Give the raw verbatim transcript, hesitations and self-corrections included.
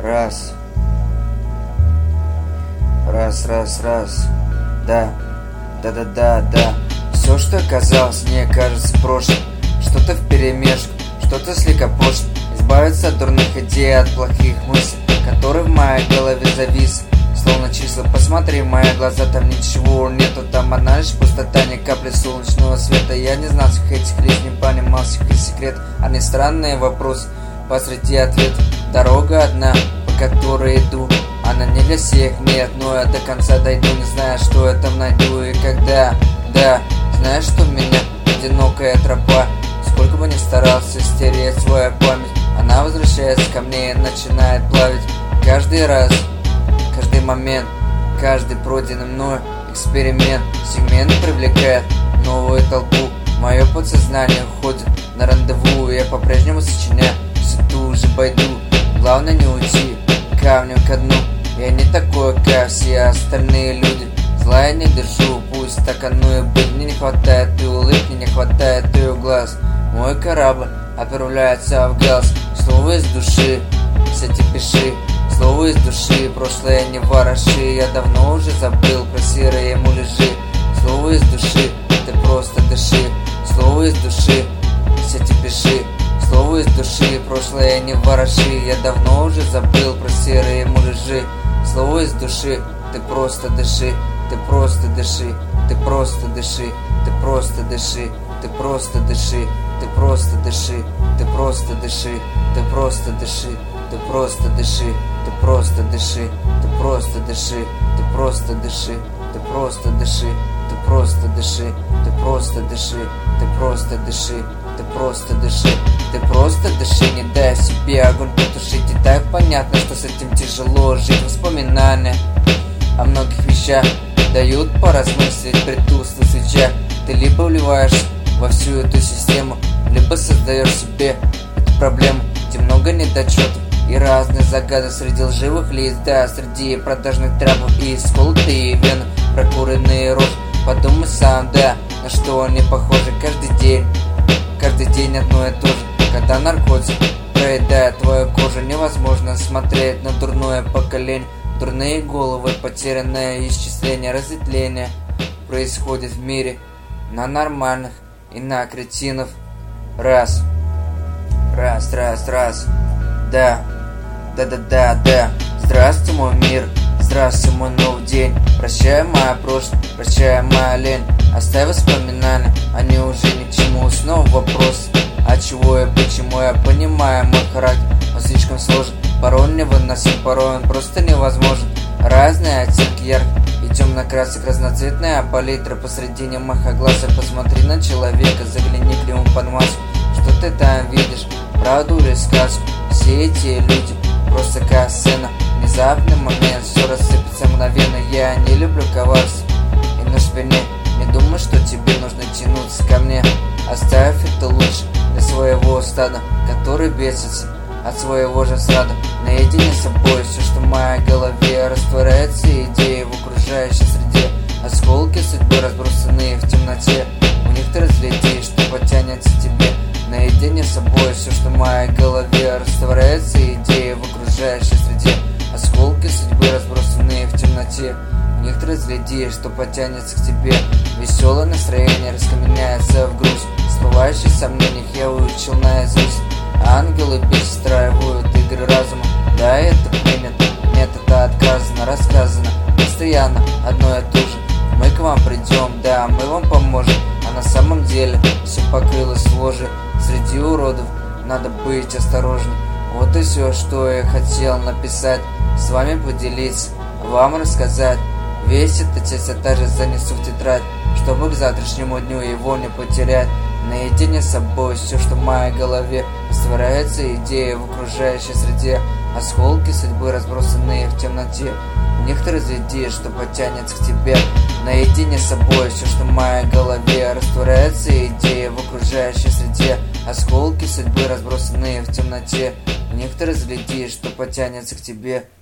Раз. Раз, раз, раз. Да. Да-да-да, да. Все, что казалось, мне кажется прошлым. Что-то вперемешку, что-то слегка пошло. Избавиться от дурных идей, от плохих мыслей, которые в моей голове зависли. Словно числа, посмотри в мои глаза, там ничего нету, там одна лишь пустота, ни капли солнечного света. Я не знал всех этих лиц, не понимал всех их секрет. Они странные вопросы, посреди ответов. Дорога одна, по которой иду, она не для всех, нет, но я до конца дойду, не знаю, что я там найду и когда. Да, знаешь, что у меня одинокая тропа. Сколько бы ни старался стереть свою память, она возвращается ко мне и начинает плавить. Каждый раз, каждый момент, каждый пройденный мною эксперимент, сегмент привлекает новую толпу. Мое подсознание уходит на рандеву, я по-прежнему сочиняю всю ту же байду. Главное не уйти камнем ко дну. Я не такой, как все остальные люди. Зла я не держу, пусть так оно и быть. Мне не хватает и улыбки, не хватает и глаз. Мой корабль отправляется в галс. Слово из души, кстати, пиши. Слово из души, прошлое не вороши. Я давно уже забыл про серые муляжи. Слово из души, ты просто дыши. Слово из души, кстати, пиши. Слово из души, прошлое не вороши. Я давно уже забыл про серые муляжи. Слово из души, ты просто дыши. Ты просто дыши, ты просто дыши, ты просто дыши, ты просто дыши, ты просто дыши, ты просто дыши, ты просто дыши, ты просто дыши, ты просто дыши, ты просто дыши, ты просто дыши, ты просто дыши, ты просто дыши, ты просто дыши, ты просто дыши, ты просто дыши, ты просто дыши, не дай себе огонь потушить. И так понятно, что с этим тяжело жить. Воспоминания о многих вещах дают поразмыслить при тусклых свечах. Ты либо вливаешься во всю эту систему, либо создаешь себе эту проблему, где много недочетов и разных загадок среди лживых лиц, да, среди продажных трапов и сколотые вены, прокуренные рожи. Подумай сам, да, на что они похожи. Каждый день, каждый день одно и то же. Когда наркотик проедает твою кожу, невозможно смотреть на дурное поколение. Дурные головы, потерянное исчисление, разветвление происходит в мире на нормальных и на кретинов. Раз, раз, раз, раз. Да, да-да-да, да. Здравствуй, мой мир, здравствуй, мой новый день. Прощай, моя прошлое, прощай, моя лень. Оставь воспоминания, они уже ни к чему. Снова вопрос, а чего и почему. Я понимаю, мой характер, он слишком сложен. Порой невыносим, порой он просто невозможен. Разные оттенки ярких и темно-красок, разноцветная палитра посредине моих глазок. Посмотри на человека, загляни к нему под маску. Что ты там видишь, правду или сказку? Все эти люди просто как сцена. Внезапный момент, все рассыпется мгновенно. Я не люблю коварство и на спине. Не думай, что тебе нужно тянуться ко мне. Оставь это лучше для своего стада, который бесится от своего же срада. Наедине с собой все, что в моей голове, растворяется идеи в окружающей среде. Осколки судьбы, разбросанные в темноте, у них ты разглядишь, что потянется тебе. Наедине с собой все, что в моей голове, растворяется идеи в окружающей среде. Осколки судьбы, разбросанные в темноте, у них ты разглядишь, что потянется к тебе. Веселое настроение раскаменяется в грусть, всплывающие сомнения я выучил наизусть. Ангелы перестраивают игры разума. Да, это принято, нет, это отказано, рассказано постоянно одно и то же. Мы к вам придем, да, мы вам поможем. А на самом деле все покрылось в ложе. Среди уродов надо быть осторожным. Вот и все, что я хотел написать, с вами поделиться, вам рассказать. Весь этот текст я также занесу в тетрадь, чтобы к завтрашнему дню его не потерять. Наедине с собой все, что в моей голове, растворяется идея в окружающей среде. Осколки судьбы, разбросанные в темноте, у них ты разглядишь, что потянется к тебе. Наедине с собой все, что в моей голове, растворяется идея в окружающей среде. Осколки судьбы, разбросанные в темноте, у них ты разглядишь, что потянется к тебе.